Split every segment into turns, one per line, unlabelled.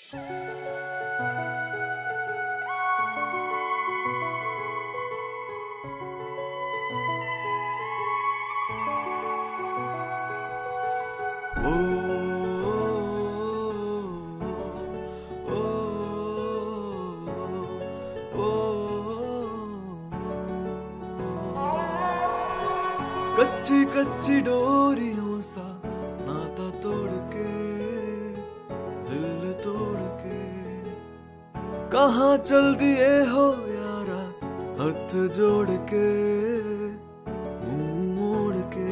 कच्ची कच्ची डोरियों सा नाता तोड़ के, दिल तोड़ के, कहाँ चल दिए हो यारा हाथ जोड़ के, मुंह मोड़ के।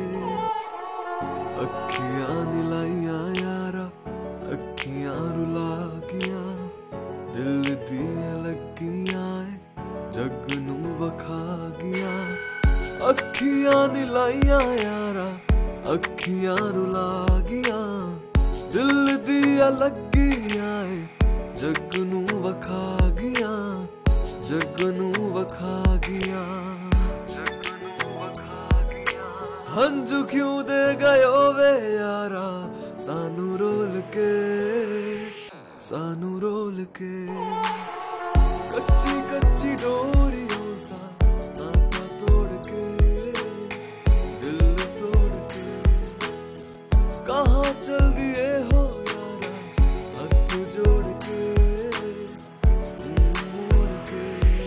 अखियां नीलाइयां यारा अखियां रुला गिया, दिल दिया लगियां जग नू वखा गिया। अखियां नीलाइयां यारा अखियां रुला गिया, दिल दिया लगियां जग नू वखा गिया, जग नू वखा गिया, जग नू वखा गिया। हंजू क्यों दे गयो वे यारा सानू रोल के, सानू रोल के। कच्ची कच्ची डोरियों सा नाता तोड़ के, दिल तोड़ के, कहाँ चल दिए हो यारा हाथ जोड़ के, मोड़ के।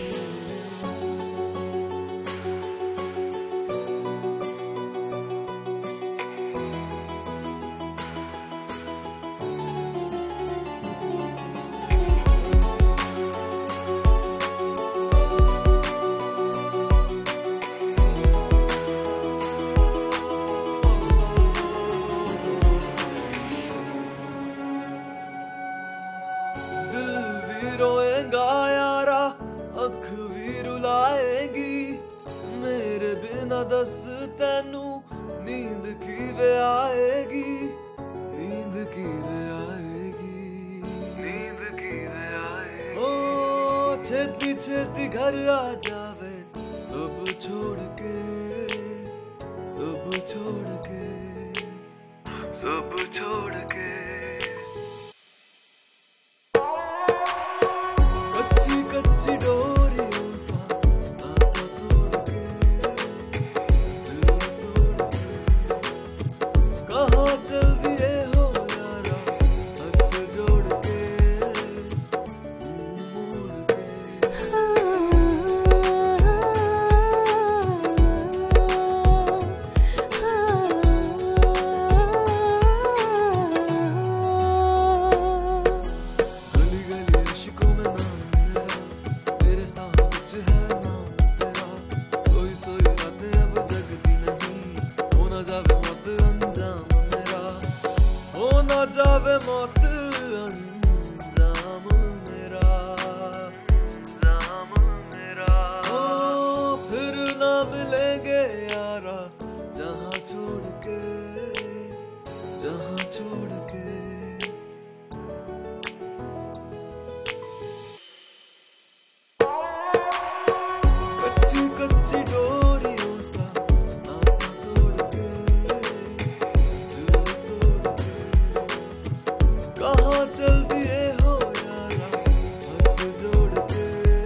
रोएगा यारा अख भी रुलाएगी, मेरे बिना दस तेनू नींद किवे आएगी, नींद किवे आएगी, नींद किवे आएगी। ओ छेती छेती घर आ जावे सब छोड़ के, सब छोड़ के, सब छोड़ के। कच्ची डोरियों सा नाता तोड़ के, दिल तोड़ के, कहाँ चल दिए हो यारा हाथ जोड़ के, मोड़ के। गली गली इश्कों में नाम तेरे साथ है नाम तेरा, सोई सोई रातें अब जगती नहीं, हो ना जावे मौत अंजाम मेरा, हो ना जावे मौत अंजाम मेरा, अंजाम मेरा। ओ फिर ना मिलेंगे यारा जहाँ छोड़ के, जहाँ छोड़ के। कच्ची डोरियों सा नाता तोड़ के, दिल तोड़ के, कहाँ चल दिए हो यारा हाथ जोड़ के,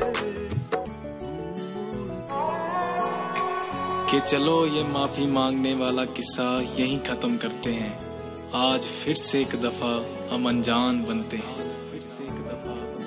मोड़ के।
कि चलो ये माफी मांगने वाला किस्सा यहीं खत्म करते हैं। आज फिर से एक दफा हम अनजान बनते हैं, फिर से एक दफा